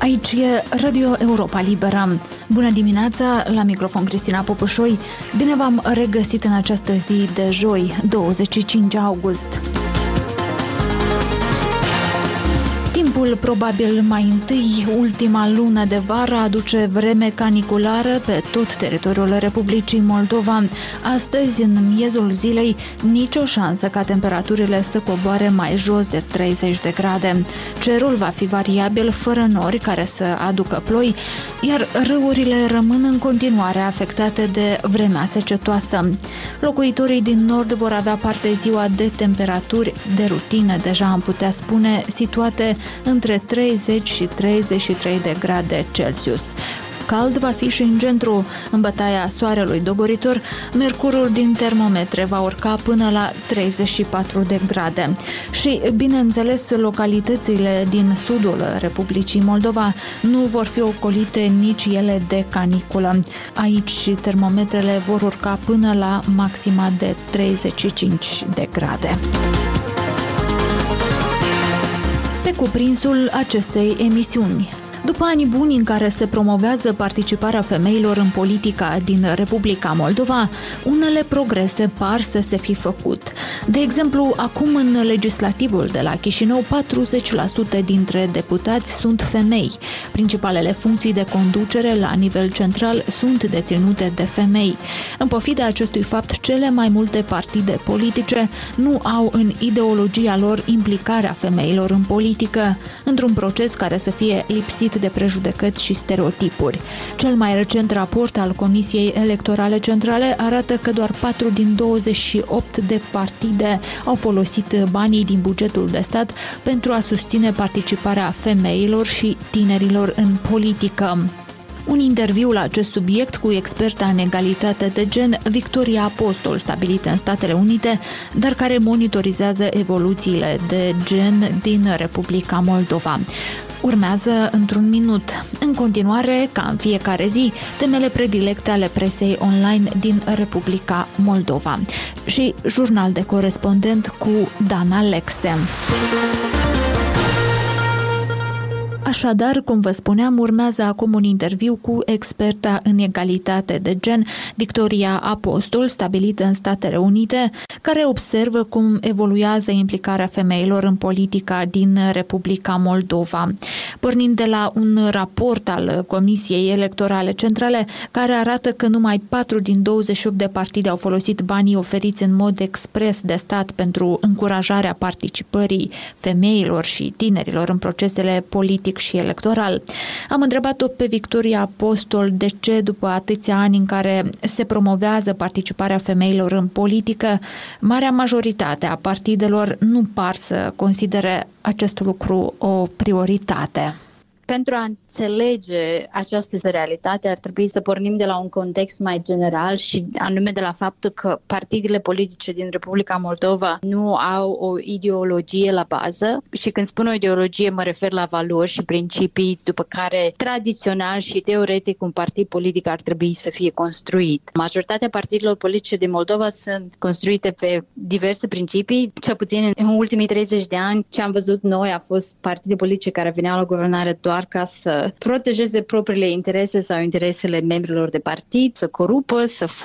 Aici e Radio Europa Liberă. Bună dimineața, la microfon Cristina Popușoi. Bine v-am regăsit în această zi de joi, 25 august. Timpul probabil mai întâi, ultima lună de vară, aduce vreme caniculară pe tot teritoriul Republicii Moldova. Astăzi, în miezul zilei, nicio șansă ca temperaturile să coboare mai jos de 30 de grade. Cerul va fi variabil, fără nori care să aducă ploi, iar râurile rămân în continuare afectate de vremea secetoasă. Locuitorii din nord vor avea parte ziua de temperaturi de rutină, deja am putea spune, situate între 30 și 33 de grade Celsius. Cald va fi și în centru. În bătaia soarelui dogoritor, mercurul din termometre va urca până la 34 de grade. Și, bineînțeles, localitățile din sudul Republicii Moldova nu vor fi ocolite nici ele de caniculă. Aici termometrele vor urca până la maxima de 35 de grade. Pe cuprinsul acestei emisiuni. După ani buni în care se promovează participarea femeilor în politica din Republica Moldova, unele progrese par să se fi făcut. De exemplu, acum în legislativul de la Chișinău, 40% dintre deputați sunt femei. Principalele funcții de conducere la nivel central sunt deținute de femei. În pofida acestui fapt, cele mai multe partide politice nu au în ideologia lor implicarea femeilor în politică, într-un proces care să fie lipsit de prejudecăți și stereotipuri. Cel mai recent raport al Comisiei Electorale Centrale arată că doar 4 din 28 de partide au folosit banii din bugetul de stat pentru a susține participarea femeilor și tinerilor în politică. Un interviu la acest subiect cu experta în egalitate de gen, Victoria Apostol, stabilită în Statele Unite, dar care monitorizează evoluțiile de gen din Republica Moldova. Urmează într-un minut. În continuare, ca în fiecare zi, temele predilecte ale presei online din Republica Moldova. Și jurnal de corespondent cu Dana Lexe. Așadar, cum vă spuneam, urmează acum un interviu cu experta în egalitate de gen, Victoria Apostol, stabilită în Statele Unite, care observă cum evoluează implicarea femeilor în politica din Republica Moldova. Pornind de la un raport al Comisiei Electorale Centrale, care arată că numai 4 din 28 de partide au folosit banii oferiți în mod expres de stat pentru încurajarea participării femeilor și tinerilor în procesele politic și electoral. Am întrebat-o pe Victoria Apostol de ce, după atâția ani în care se promovează participarea femeilor în politică, marea majoritate a partidelor nu par să considere acest lucru o prioritate. Pentru a înțelege această realitate ar trebui să pornim de la un context mai general și anume de la faptul că partidele politice din Republica Moldova nu au o ideologie la bază și când spun o ideologie mă refer la valori și principii după care tradițional și teoretic un partid politic ar trebui să fie construit. Majoritatea partidelor politice din Moldova sunt construite pe diverse principii, cel puțin în ultimii 30 de ani ce am văzut noi a fost partide politice care veneau la guvernare doar ca să protejeze propriile interese sau interesele membrilor de partid, să corupă, să